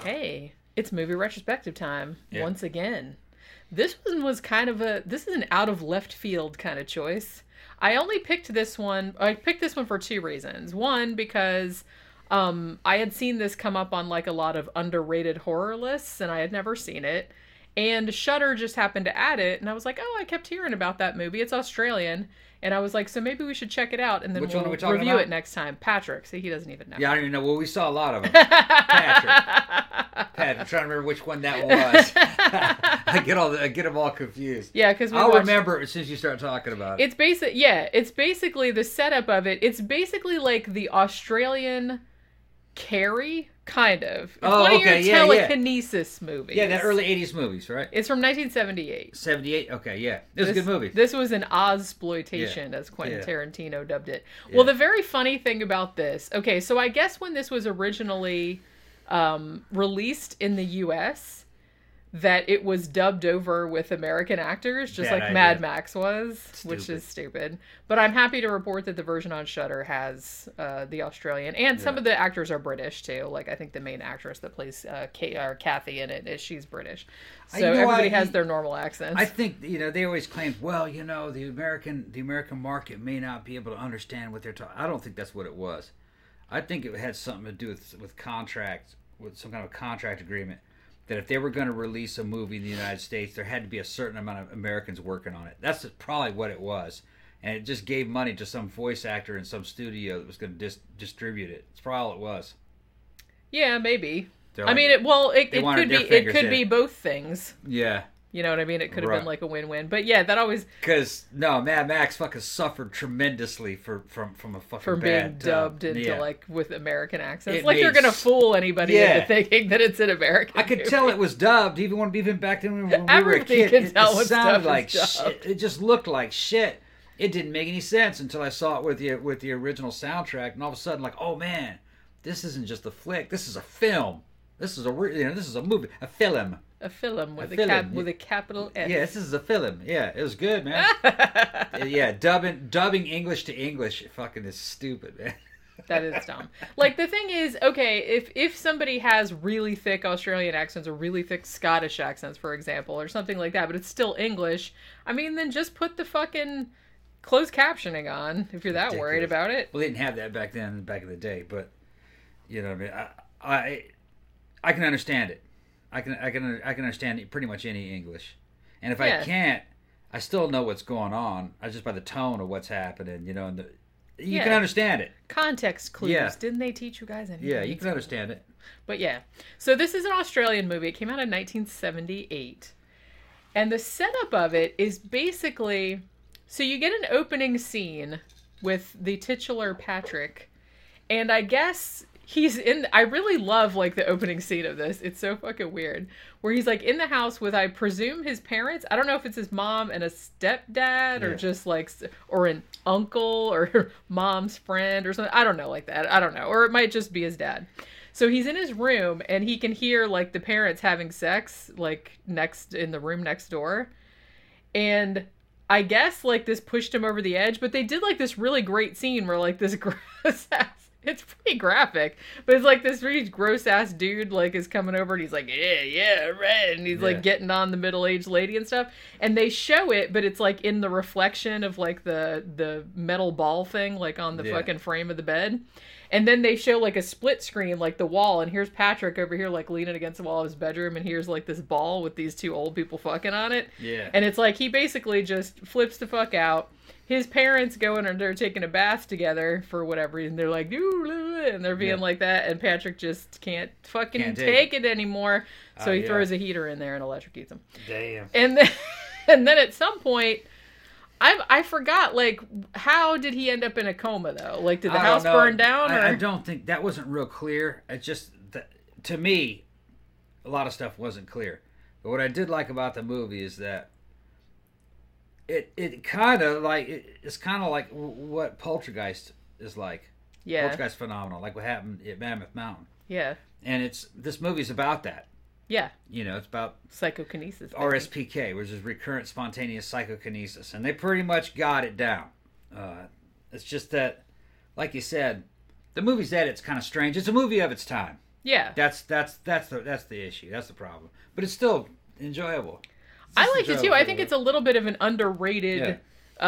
Hey, it's movie retrospective time Yeah. once again. This one was this is an out of left field kind of choice. I only picked this one. I picked this one for two reasons. One, because I had seen this come up on like a lot of underrated horror lists, and I had never seen it. And Shudder just happened to add it, and I was like, "Oh, I kept hearing about that movie. It's Australian." And I was like, "So maybe we should check it out, and then Which one we'll are we talking review about? it next time." Patrick, see, he doesn't even know. Yeah, I don't even know. Well, we saw a lot of them. Patrick, I'm trying to remember which one that was. I get them all confused. Yeah, because I'll remember as soon as you start talking about it. It's it's basically the setup of it. It's basically like the Australian Carrie, kind of. It's one of your telekinesis movies. Yeah, that early 80s movies, right? It's from 1978. 78? Okay, yeah. It was a good movie. This was an Ozploitation, as Quentin Tarantino dubbed it. Yeah. Well, the very funny thing about this... Okay, so I guess when this was originally released in the U.S., that it was dubbed over with American actors, just like Mad Max was, which is stupid. But I'm happy to report that the version on Shudder has the Australian, and some of the actors are British too. Like I think the main actress that plays Kathy in it, she's British. So everybody has their normal accents. I think they always claim, well, the American market may not be able to understand what they're talking. I don't think that's what it was. I think it had something to do with contracts, with some kind of contract agreement. That if they were going to release a movie in the United States, there had to be a certain amount of Americans working on it. That's probably what it was. And it just gave money to some voice actor in some studio that was going to distribute it. That's probably all it was. Yeah, maybe. Like, I mean, it could be both things. Yeah. You know what I mean? It could have been like a win-win. But yeah, that always... Because, Mad Max fucking suffered tremendously from a fucking from bad... being dubbed into, like, with American accents. Like they're going to fool anybody into thinking that it's an American I could tell it was dubbed, even back then when we were a kid. Can tell it sounded like shit. It just looked like shit. It didn't make any sense until I saw it with the original soundtrack, and all of a sudden, like, oh man, this isn't just a flick. This is a film. This is a movie, a film. A film with a capital F. Yeah, this is a film. Yeah, it was good, man. Yeah, dubbing English to English fucking is stupid, man. That is dumb. Like, the thing is, okay, if somebody has really thick Australian accents or really thick Scottish accents, for example, or something like that, but it's still English, I mean, then just put the fucking closed captioning on if you're that worried about it. Well, they didn't have that back then, back in the day, but, you know what I mean? I can understand it. I can understand pretty much any English, and if I can't, I still know what's going on. Just by the tone of what's happening, and you can understand it. Context clues. Yeah. Didn't they teach you guys anything? Yeah, you can understand it. But yeah, so this is an Australian movie. It came out in 1978, and the setup of it is basically so you get an opening scene with the titular Patrick, and I guess. I really love, like, the opening scene of this. It's so fucking weird. Where he's, like, in the house with, I presume, his parents. I don't know if it's his mom and a stepdad or just, like, or an uncle or mom's friend or something. I don't know, like that. I don't know. Or it might just be his dad. So he's in his room and he can hear, like, the parents having sex, like, in the room next door. And I guess, like, this pushed him over the edge. But they did, like, this really great scene where, like, this gross ass... It's pretty graphic, but it's like this really gross-ass dude, like, is coming over and he's like, yeah, right, and he's, like, getting on the middle-aged lady and stuff, and they show it, but it's, like, in the reflection of, like, the metal ball thing, like, on the fucking frame of the bed, and then they show, like, a split screen, like, the wall, and here's Patrick over here, like, leaning against the wall of his bedroom, and here's, like, this ball with these two old people fucking on it, and it's like, he basically just flips the fuck out. His parents go in and they're taking a bath together for whatever reason. They're like, and they're being like that. And Patrick just can't take it anymore. So he throws a heater in there and electrocutes him. Damn. And then at some point, I forgot, like, how did he end up in a coma, though? Like, did the house burn down? I don't think, that wasn't real clear. It just, to me, a lot of stuff wasn't clear. But what I did like about the movie is that It kind of like it's kind of like what Poltergeist is like. Yeah, Poltergeist phenomenal, like what happened at Mammoth Mountain. Yeah, and this movie's about that. Yeah, it's about psychokinesis, RSPK, which is recurrent spontaneous psychokinesis, and they pretty much got it down. It's just that, like you said, the movie's at it's kind of strange. It's a movie of its time. Yeah. That's the issue. That's the problem. But it's still enjoyable. I liked it too. I think it's a little bit of an underrated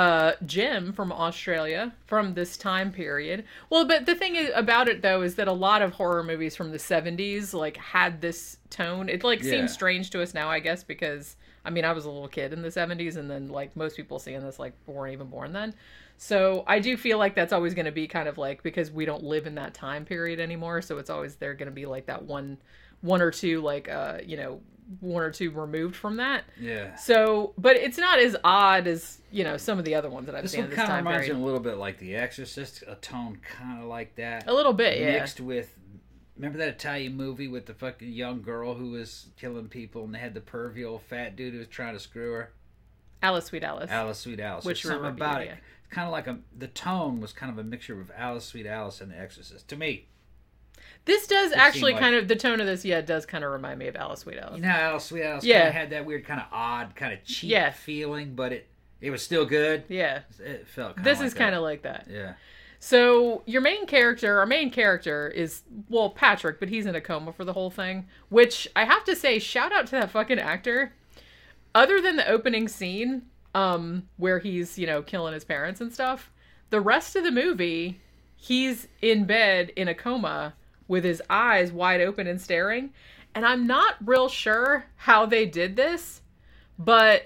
gem from Australia from this time period. Well, but the thing about it though is that a lot of horror movies from the 70s like had this tone. It like seems strange to us now, I guess, because I mean I was a little kid in the 70s, and then like most people seeing this like weren't even born then. So I do feel like that's always going to be kind of like, because we don't live in that time period anymore, so it's always they're going to be like that one or two like you know, one or two removed from that. Yeah. So, but it's not as odd as, you know, some of the other ones that I've seen in this time period. This one kind of reminds me a little bit like The Exorcist, a tone kind of like that. A little bit, yeah. Mixed with, remember that Italian movie with the fucking young girl who was killing people, and they had the pervy old fat dude who was trying to screw her? Alice, Sweet Alice. Alice, Sweet Alice. Which something about it. Yeah. It's kind of like the tone was kind of a mixture of Alice, Sweet Alice, and The Exorcist, to me. This does actually kind of, the tone of this, does kind of remind me of Alice, Sweet Alice. You know, Alice, Sweet Alice kind of had that weird kind of odd, kind of cheap feeling, but it was still good. Yeah. It felt kind of This is kind of like that. Yeah. So our main character is, well, Patrick, but he's in a coma for the whole thing, which I have to say, shout out to that fucking actor. Other than the opening scene, where he's, you know, killing his parents and stuff, the rest of the movie, he's in bed in a coma with his eyes wide open and staring. And I'm not real sure how they did this, but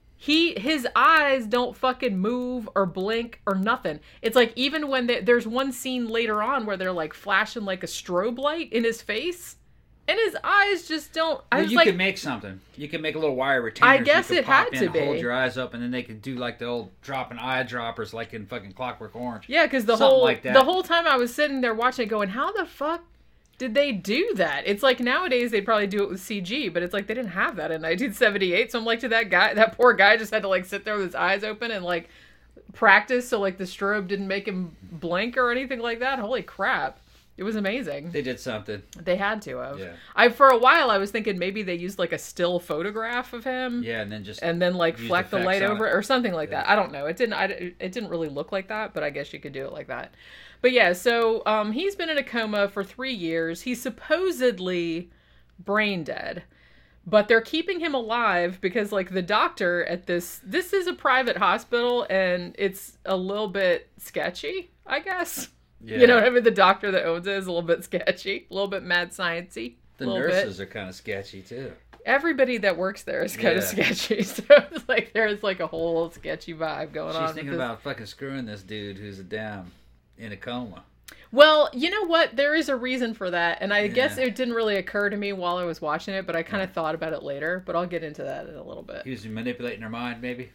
his eyes don't fucking move or blink or nothing. It's like, even when there's one scene later on where they're like flashing like a strobe light in his face, and his eyes just don't. You could make something. You could make a little wire retainer. I guess it had to be. Hold your eyes up, and then they could do like the old dropping eye droppers, like in fucking Clockwork Orange. Yeah, because the whole time I was sitting there watching it, going, "How the fuck did they do that?" It's like nowadays they'd probably do it with CG, but it's like they didn't have that in 1978. So I'm like, that poor guy just had to like sit there with his eyes open and like practice, so like the strobe didn't make him blink or anything like that. Holy crap. It was amazing. They did something. They had to have. Yeah. For a while I was thinking maybe they used like a still photograph of him. Yeah, and then like fleck the light over it or something like that. I don't know. It didn't really look like that, but I guess you could do it like that. But yeah, so he's been in a coma for 3 years. He's supposedly brain dead, but they're keeping him alive because like the doctor at this is a private hospital, and it's a little bit sketchy, I guess. Yeah. You know what I mean? The doctor that owns it is a little bit sketchy, a little bit mad sciencey. The nurses are kind of sketchy too. Everybody that works there is kind of sketchy, so it's like there's like a whole sketchy vibe going on. She's thinking about fucking screwing this dude who's down in a coma. Well, you know what? There is a reason for that, and I guess it didn't really occur to me while I was watching it, but I kind of thought about it later. But I'll get into that in a little bit. He was manipulating her mind, maybe.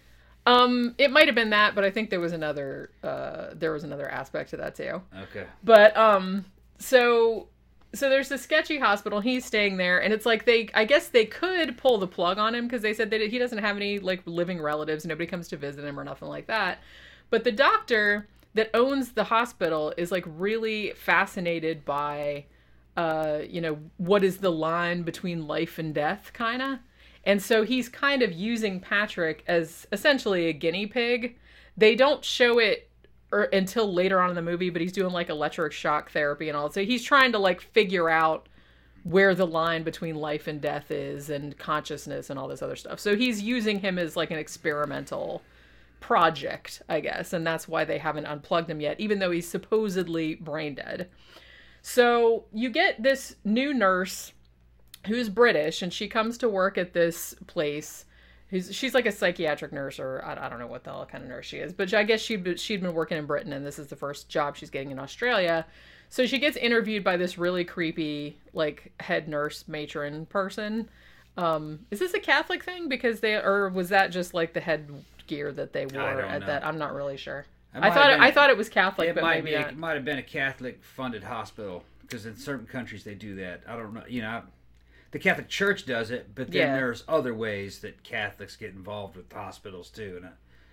It might have been that, but I think there was another aspect to that too. Okay. But so there's this sketchy hospital. He's staying there, and it's like I guess they could pull the plug on him because they said that he doesn't have any like living relatives. Nobody comes to visit him or nothing like that. But the doctor that owns the hospital is like really fascinated by, you know, what is the line between life and death, kind of. And so he's kind of using Patrick as essentially a guinea pig. They don't show it until later on in the movie, but he's doing like electric shock therapy and all. So he's trying to like figure out where the line between life and death is and consciousness and all this other stuff. So he's using him as like an experimental project, I guess. And that's why they haven't unplugged him yet, even though he's supposedly brain dead. So you get this new nurse who's British, and she comes to work at this place. She's like a psychiatric nurse, or I don't know what the hell kind of nurse she is, but I guess she'd been working in Britain, and this is the first job she's getting in Australia. So she gets interviewed by this really creepy, like, head nurse matron person. Is this a Catholic thing? Or was that just like the headgear that they wore at that? I'm not really sure. I thought it was Catholic, but maybe not. It might have been a Catholic-funded hospital, because in certain countries they do that. I don't know. You know, the Catholic Church does it, but then there's other ways that Catholics get involved with hospitals too,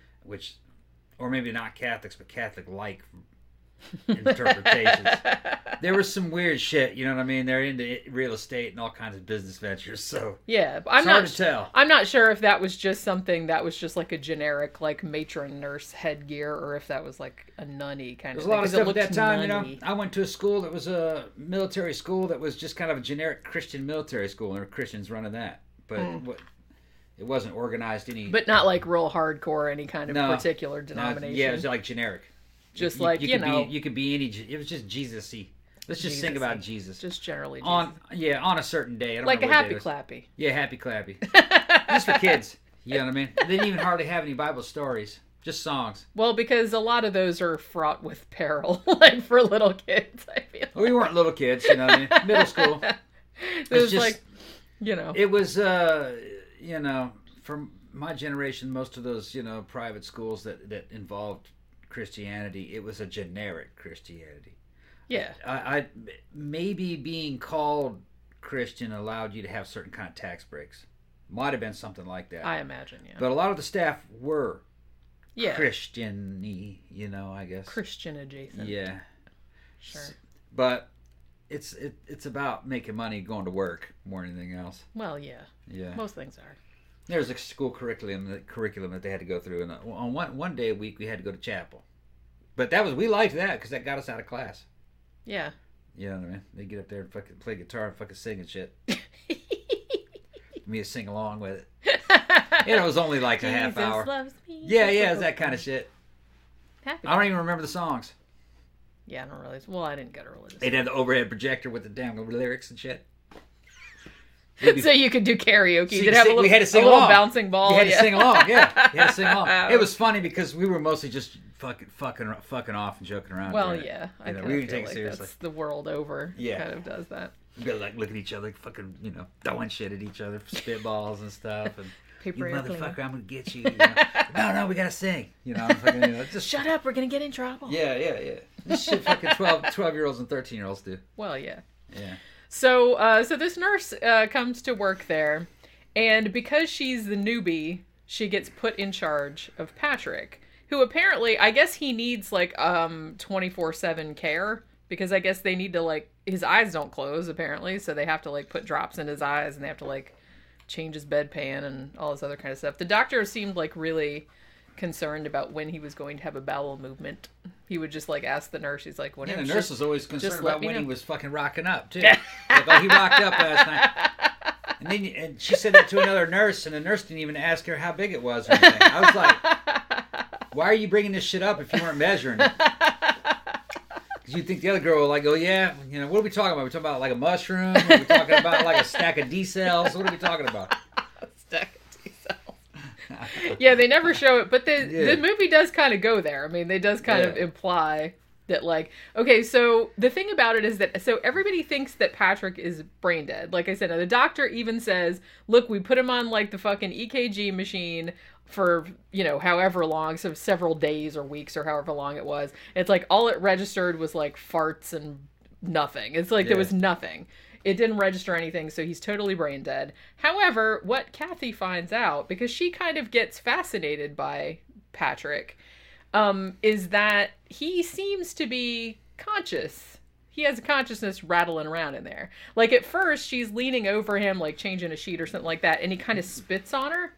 or maybe not Catholics, but Catholic-like interpretations. there was some weird shit. You know what I mean? They're into real estate and all kinds of business ventures. So yeah, it's hard to tell. I'm not sure if that was just something that was just like a generic like matron nurse headgear, or if that was like a nunny kind of. There's a lot of stuff at that time. Nunny. You know, I went to a school that was a military school that was just kind of a generic Christian military school, and there were Christians running that, but. It wasn't organized any... But not like real hardcore, any kind of particular denomination. Yeah, it was like generic. Just you could be any... It was just Jesus-y. Let's just think about Jesus. Just generally Jesus. On a certain day. I don't like know a happy clappy. Yeah, happy clappy. Just for kids. You know what I mean? They didn't even hardly have any Bible stories. Just songs. Well, because a lot of those are fraught with peril, like for little kids, I feel like. Well, we weren't little kids, you know what I mean? Middle school. It was just, like, you know. It was... you know, from my generation, most of those, you know, private schools that involved Christianity, it was a generic Christianity. Yeah. I maybe being called Christian allowed you to have certain kind of tax breaks. Might have been something like that. I imagine, yeah. But a lot of the staff were yeah. Christian-y, you know, I guess. Christian adjacent. Yeah. Sure. But it's about making money, going to work more than anything else. Well, yeah. Yeah. Most things are. There's a school curriculum that they had to go through, and on one day a week we had to go to chapel. But we liked that because that got us out of class. Yeah. You know what I mean? They get up there and fucking play guitar and fucking sing and shit. Me to sing along with it. You know, it was only like a half hour. Loves me. Yeah, it's that kind of shit. Happy. I don't even remember the songs. Yeah, I don't really. Well, I didn't go to religious. They'd have the overhead projector with the damn lyrics and shit. So you could do karaoke. You could have we had to sing little along. bouncing ball. You had to sing along, yeah. You had to sing along. It was funny because we were mostly just fucking off and joking around. Well, yeah. I kind we of didn't take it seriously. That's the world over. Yeah. Kind of does that. We'd like look at each other, fucking, you know, throwing shit at each other, spitballs and stuff, and paper you airplane. motherfucker, I'm gonna get you. You know? No, we gotta sing. You know, fucking, you know, just shut up, we're gonna get in trouble. Yeah. This shit fucking 12-year-olds and 13-year-olds do. Well, yeah. Yeah. So this nurse comes to work there, and because she's the newbie, she gets put in charge of Patrick, who apparently, I guess he needs like 24/7 care, because I guess they need to like, his eyes don't close apparently, so they have to like put drops in his eyes, and they have to like change his bedpan and all this other kind of stuff. The doctor seemed like really concerned about when he was going to have a bowel movement. He would just like ask the nurse. He's like, "Whenever." Yeah, the nurse was always concerned about when he was fucking rocking up too. Yeah. Like, oh, he rocked up last night. And she said that to another nurse, and the nurse didn't even ask her how big it was or anything. I was like, "Why are you bringing this shit up if you weren't measuring it?" Because you'd think the other girl would like, "Oh yeah, you know, what are we talking about? Are we talking about like a mushroom? Are we talking about like a stack of D cells? What are we talking about?" A stack of D cells. Yeah, they never show it, but the movie does kind of go there. I mean, they does kind of imply that, like, okay, so the thing about it is that, so everybody thinks that Patrick is brain dead. Like I said, the doctor even says, look, we put him on, like, the fucking EKG machine for, you know, however long, so several days or weeks or however long it was. It's like, all it registered was, like, farts and nothing. It's like, there was nothing. It didn't register anything, so he's totally brain dead. However, what Kathy finds out, because she kind of gets fascinated by Patrick, is that he seems to be conscious. He has a consciousness rattling around in there. Like, at first, she's leaning over him, like, changing a sheet or something like that, and he kind of spits on her.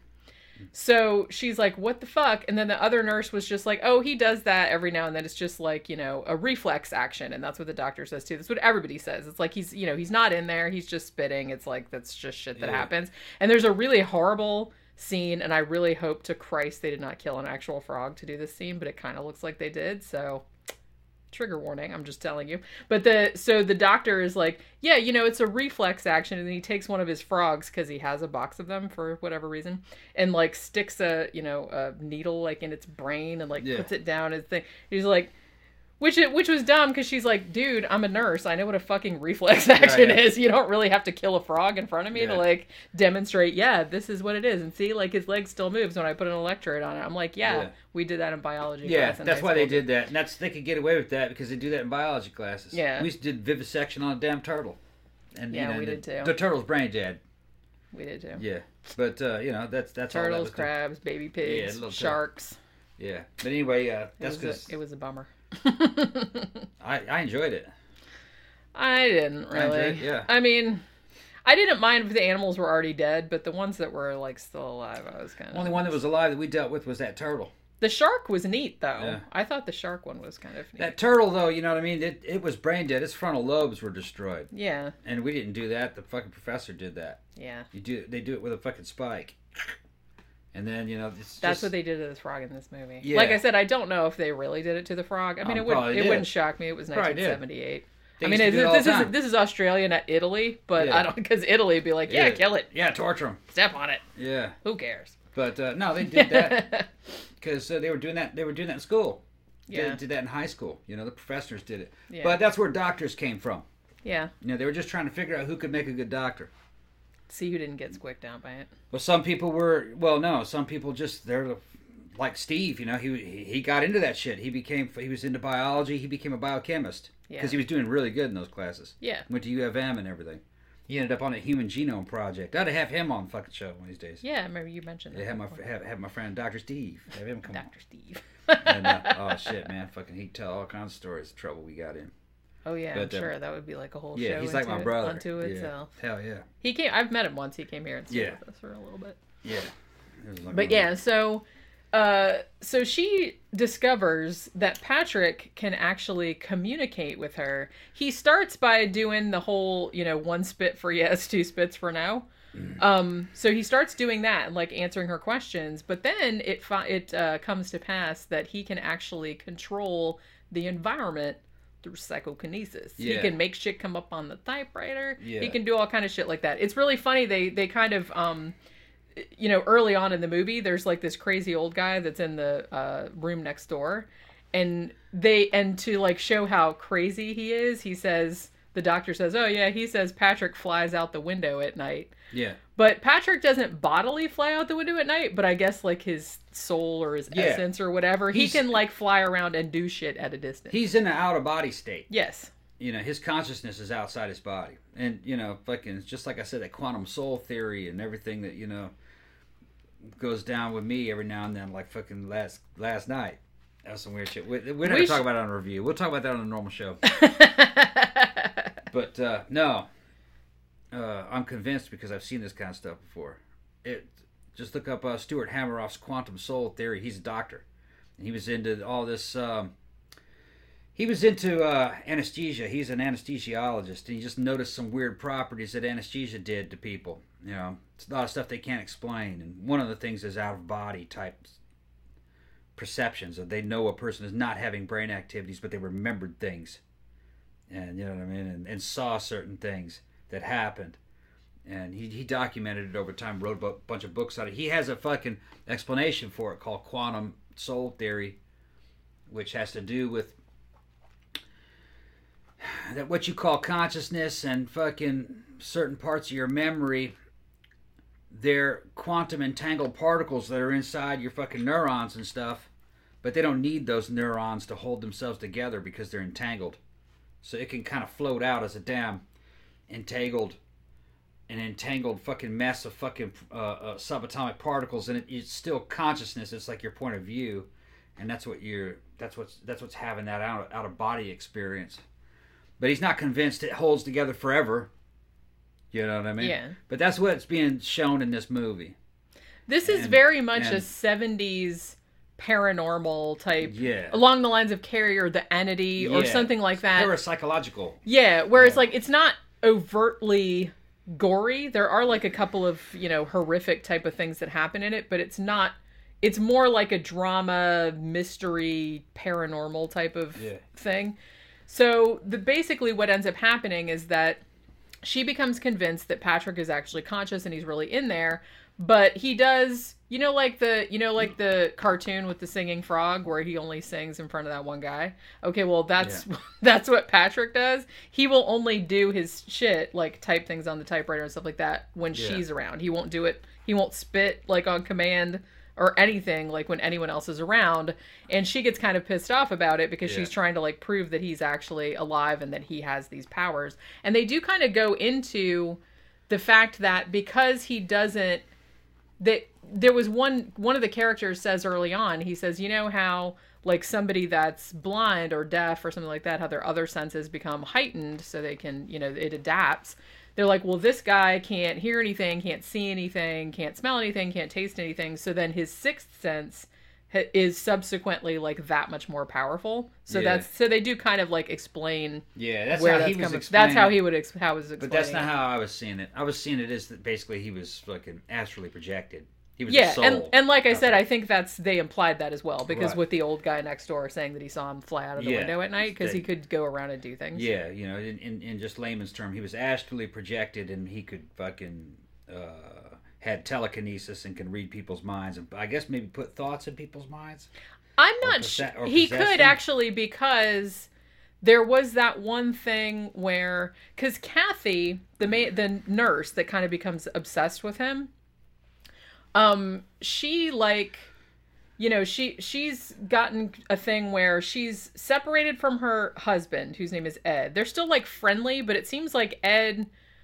So she's like, what the fuck? And then the other nurse was just like, oh, he does that every now and then. It's just like, you know, a reflex action. And that's what the doctor says too. That's what everybody says. It's like, he's, you know, he's not in there. He's just spitting. It's like, that's just shit that happens. And there's a really horrible scene. And I really hope to Christ they did not kill an actual frog to do this scene, but it kind of looks like they did. So trigger warning, I'm just telling you. But the doctor is like, yeah, you know, it's a reflex action, and then he takes one of his frogs, because he has a box of them for whatever reason, and like sticks a needle like in its brain and like puts it down his thing. He's like, which was dumb, because she's like, dude, I'm a nurse, I know what a fucking reflex action is. You don't really have to kill a frog in front of me to like demonstrate, this is what it is. And see, like, his leg still moves when I put an electrode on it. I'm like, we did that in biology class. That's why they did that. And they could get away with that because they do that in biology classes. Yeah. We used to do vivisection on a damn turtle. And we did too. The turtle's brain dead. We did too. Yeah. But you know, that's turtles, all crabs, baby pigs, sharks. Yeah. But anyway, that's because it was a bummer. I enjoyed it. I didn't really. Yeah. I mean, I didn't mind if the animals were already dead, but the ones that were like still alive, I was kind of. Only one that was alive that we dealt with was that turtle. The shark was neat, though. Yeah. I thought the shark one was kind of neat. That turtle, though, you know what I mean? It was brain dead. Its frontal lobes were destroyed. Yeah. And we didn't do that. The fucking professor did that. Yeah. They do it with a fucking spike. And then, you know, that's what they did to this frog in this movie. Yeah. Like I said, I don't know if they really did it to the frog. I mean, it wouldn't shock me. It was 1978. I mean, this is Australia, not Italy, but I don't, because Italy would be like, yeah, kill it. Yeah, torture them. Step on it. Yeah. Who cares? But no, they did that because they were doing that. They were doing that in school. Yeah. They did that in high school. You know, the professors did it. Yeah. But that's where doctors came from. Yeah. You know, they were just trying to figure out who could make a good doctor. See who didn't get squicked out by it. Well, some people were. Well, no, some people just they're like Steve. You know, he got into that shit. He was into biology. He became a biochemist because he was doing really good in those classes. Yeah. Went to U of M and everything. He ended up on a human genome project. I'd have him on the fucking show one of these days. Yeah, I remember you mentioned that. Have my friend Dr. Steve. Have him come Dr. Steve. And, oh shit, man! Fucking he'd tell all kinds of stories of trouble we got in. Oh yeah, but, I'm sure that would be like a whole show. Yeah, he's like my brother. Unto itself. Hell yeah. He came. I've met him once. He came here and stayed with us for a little bit. Yeah. But yeah, so she discovers that Patrick can actually communicate with her. He starts by doing the whole, you know, one spit for yes, two spits for no. So he starts doing that and like answering her questions, but then it comes to pass that he can actually control the environment through psychokinesis. Yeah. He can make shit come up on the typewriter. Yeah. He can do all kind of shit like that. It's really funny. They kind of you know, early on in the movie, there's like this crazy old guy that's in the room next door, and to like show how crazy he is, the doctor says, oh yeah, he says Patrick flies out the window at night. Yeah. But Patrick doesn't bodily fly out the window at night, but I guess like his soul or his essence or whatever, he can like fly around and do shit at a distance. He's in an out-of-body state. Yes. You know, his consciousness is outside his body. And, you know, fucking, just like I said, that quantum soul theory and everything that, you know, goes down with me every now and then, like fucking last night. That was some weird shit. We're not going to talk about it on a review. We'll talk about that on a normal show. But, no. I'm convinced because I've seen this kind of stuff before. Just look up Stuart Hameroff's quantum soul theory. He's a doctor. And he was into all this... He was into anesthesia. He's an anesthesiologist, and he just noticed some weird properties that anesthesia did to people. You know, it's a lot of stuff they can't explain, and one of the things is out-of-body type perceptions. That they know a person is not having brain activities, but they remembered things, and you know what I mean, and saw certain things that happened. And he documented it over time, wrote a bunch of books on it. He has a fucking explanation for it called quantum soul theory, which has to do with that what you call consciousness and fucking certain parts of your memory, they're quantum entangled particles that are inside your fucking neurons and stuff, but they don't need those neurons to hold themselves together because they're entangled. So it can kind of float out as a damn entangled fucking mess of fucking subatomic particles, and it's still consciousness. It's like your point of view, and that's what's having that out of body experience. But he's not convinced it holds together forever. You know what I mean? Yeah. But that's what's being shown in this movie. This is very much a 70s paranormal type. Yeah. Along the lines of Carrie or The Entity or something like that. Parapsychological. Yeah, whereas like it's not overtly gory. There are like a couple of, you know, horrific type of things that happen in it, but it's not... It's more like a drama, mystery, paranormal type of thing. So basically what ends up happening is that she becomes convinced that Patrick is actually conscious and he's really in there, but he does, like the cartoon with the singing frog where he only sings in front of that one guy. Okay, well that's what Patrick does. He will only do his shit, like type things on the typewriter and stuff like that when she's around. He won't do it. He won't spit like on command or anything like when anyone else is around, and she gets kind of pissed off about it because she's trying to like prove that he's actually alive and that he has these powers. And they do kind of go into the fact that because he doesn't there was one of the characters says early on, he says, you know how like somebody that's blind or deaf or something like that, how their other senses become heightened so they can, it adapts. They're like, well, this guy can't hear anything, can't see anything, can't smell anything, can't taste anything. So then his sixth sense is subsequently like that much more powerful. So so they do kind of like explain. Yeah, that's how he was explaining. That's how he would how was explaining. But that's not how I was seeing it. I was seeing it as that basically he was like astrally projected. He was a soul. and like I said, I think they implied that as well, because with the old guy next door saying that he saw him fly out of the window at night because he could go around and do things. Yeah, in just layman's term, he was astrally projected and he could fucking had telekinesis and can read people's minds and I guess maybe put thoughts in people's minds. I'm not sure. He could actually, because there was that one thing where, because Kathy, the nurse that kind of becomes obsessed with him, she like, she's gotten a thing where she's separated from her husband, whose name is Ed. They're still like friendly, but it seems like Ed,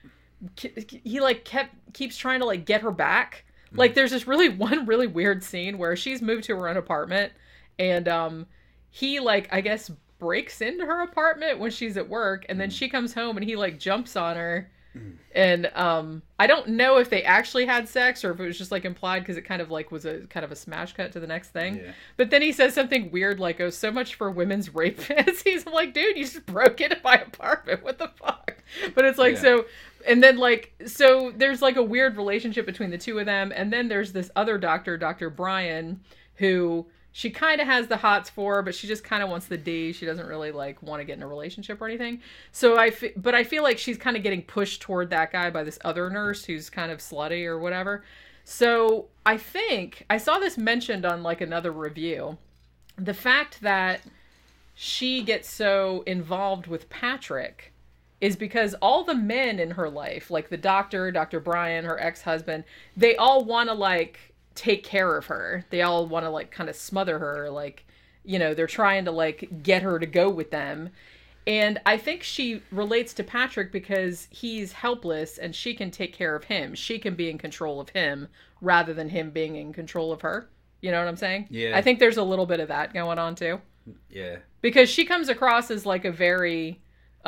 he like keeps trying to like get her back. Like there's this really weird scene where she's moved to her own apartment and he like, I guess, breaks into her apartment when she's at work, and then she comes home and he like jumps on her. And I don't know if they actually had sex or if it was just like implied, because it kind of like was a kind of a smash cut to the next thing. Yeah. But then he says something weird like, "Oh, so much for women's rape fantasies." I'm like, dude, you just broke into my apartment. What the fuck? But it's like, so, and then like, so there's like a weird relationship between the two of them. And then there's this other doctor, Dr. Brian, who she kind of has the hots for, but she just kind of wants the D. She doesn't really like want to get in a relationship or anything. So but I feel like she's kind of getting pushed toward that guy by this other nurse who's kind of slutty or whatever. So I think I saw this mentioned on like another review. The fact that she gets so involved with Patrick is because all the men in her life, like the doctor, Dr. Brian, her ex-husband, they all want to like take care of her. They all want to like kind of smother her, like, they're trying to like get her to go with them. And I think she relates to Patrick because he's helpless and she can take care of him. She can be in control of him rather than him being in control of her. You know what I'm saying? Yeah. I think there's a little bit of that going on too. Yeah. Because she comes across as like a very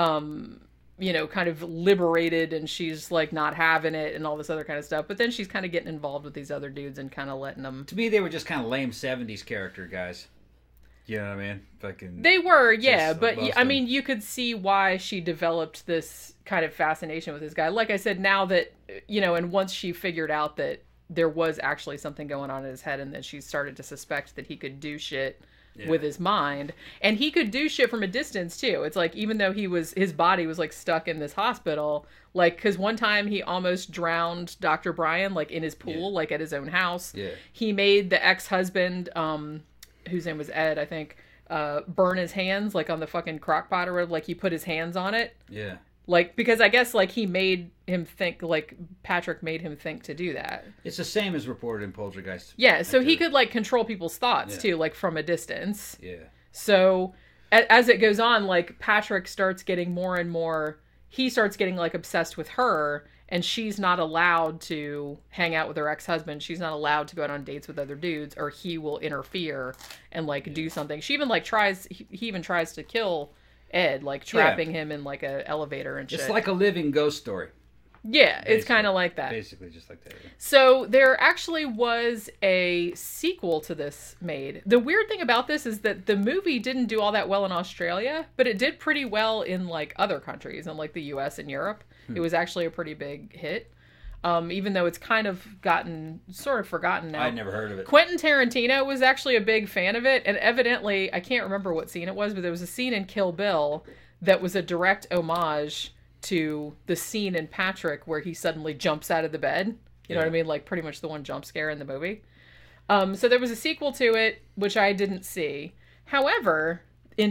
kind of liberated, and she's like not having it and all this other kind of stuff. But then she's kind of getting involved with these other dudes and kind of letting them. To me, they were just kind of lame 70s character guys. You know what I mean? Fucking. They were, yeah. But I mean, you could see why she developed this kind of fascination with this guy. Like I said, now that, and once she figured out that there was actually something going on in his head, and then she started to suspect that he could do shit with his mind, and he could do shit from a distance too. It's like, even though his body was like stuck in this hospital, like, because one time he almost drowned Dr. Brian like in his pool, like at his own house. He made the ex-husband, whose name was Ed, I think, burn his hands like on the fucking crock pot or whatever. Like he put his hands on it, like, because I guess like he made him think, like Patrick made him think to do that. It's the same as reported in Poltergeist. Yeah, so he could like control people's thoughts too, like from a distance. Yeah. So as it goes on, like Patrick starts getting more and more, he starts getting like obsessed with her, and she's not allowed to hang out with her ex-husband. She's not allowed to go out on dates with other dudes, or he will interfere and like do something. She even like he even tries to kill Ed, like trapping him in like a elevator and shit. It's like a living ghost story. Yeah, basically, it's kind of like that. Basically just like that. Yeah. So there actually was a sequel to this made. The weird thing about this is that the movie didn't do all that well in Australia, but it did pretty well in like other countries, in like the US and Europe. It was actually a pretty big hit. Even though it's kind of gotten sort of forgotten now. I'd never heard of it. Quentin Tarantino was actually a big fan of it, and evidently, I can't remember what scene it was, but there was a scene in Kill Bill that was a direct homage to the scene in Patrick where he suddenly jumps out of the bed. You know what I mean? Like pretty much the one jump scare in the movie. So there was a sequel to it, which I didn't see. However, in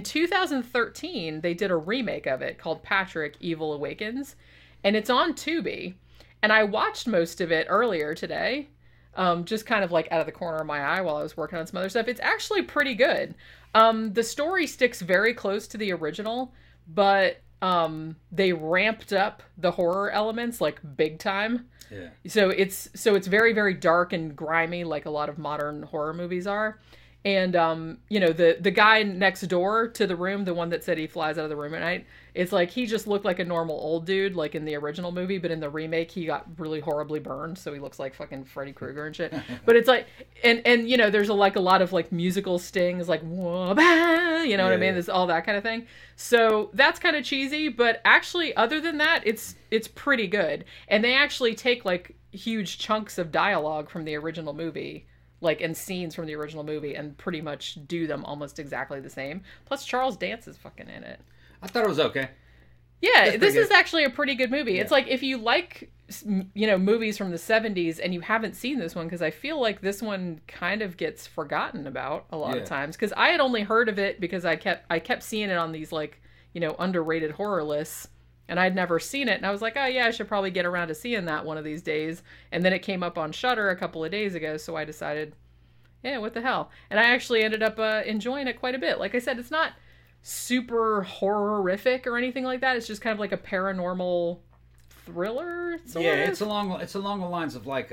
2013, they did a remake of it called Patrick: Evil Awakens, and it's on Tubi. And I watched most of it earlier today, just kind of like out of the corner of my eye while I was working on some other stuff. It's actually pretty good. The story sticks very close to the original, but they ramped up the horror elements like big time. Yeah. So it's very, very dark and grimy, like a lot of modern horror movies are. And the guy next door to the room, the one that said he flies out of the room at night, it's like he just looked like a normal old dude, like in the original movie, but in the remake he got really horribly burned, so he looks like fucking Freddy Krueger and shit. But it's like, and there's a lot of like musical stings, like whoa, bah, what I mean? There's all that kind of thing. So that's kind of cheesy, but actually, other than that, it's pretty good. And they actually take like huge chunks of dialogue from the original movie, like, and scenes from the original movie, and pretty much do them almost exactly the same. Plus, Charles Dance is fucking in it. I thought it was okay. Yeah, this is actually a pretty good movie. Yeah. It's like, if you like, movies from the 70s and you haven't seen this one, because I feel like this one kind of gets forgotten about a lot of times. Because I had only heard of it because I kept seeing it on these, like, underrated horror lists. And I'd never seen it, and I was like, oh yeah, I should probably get around to seeing that one of these days. And then it came up on Shudder a couple of days ago, so I decided, yeah, what the hell. And I actually ended up enjoying it quite a bit. Like I said, it's not super horrific or anything like that. It's just kind of like a paranormal thriller, sort of. It's along the lines of like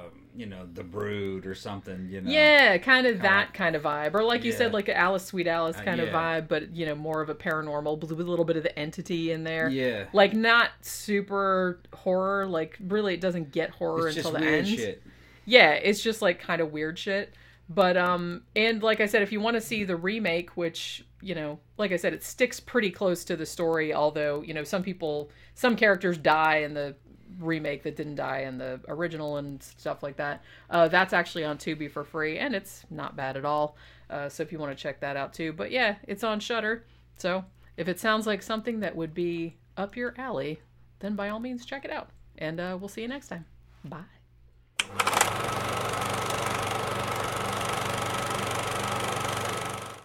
The Brood or something, Yeah, kind of that kind of vibe. Or like you said, like Alice, Sweet Alice kind of vibe, but, more of a paranormal, with a little bit of the Entity in there. Yeah. Like, not super horror. Like, really, it doesn't get horror until the end. Shit. Yeah, it's just, like, kind of weird shit. But, and like I said, if you want to see the remake, which, like I said, it sticks pretty close to the story, although, some characters die in the remake that didn't die in the original and stuff like that. That's actually on Tubi for free, and it's not bad at all. So if you want to check that out too. But yeah, it's on Shudder. So if it sounds like something that would be up your alley, then by all means check it out. And we'll see you next time. Bye.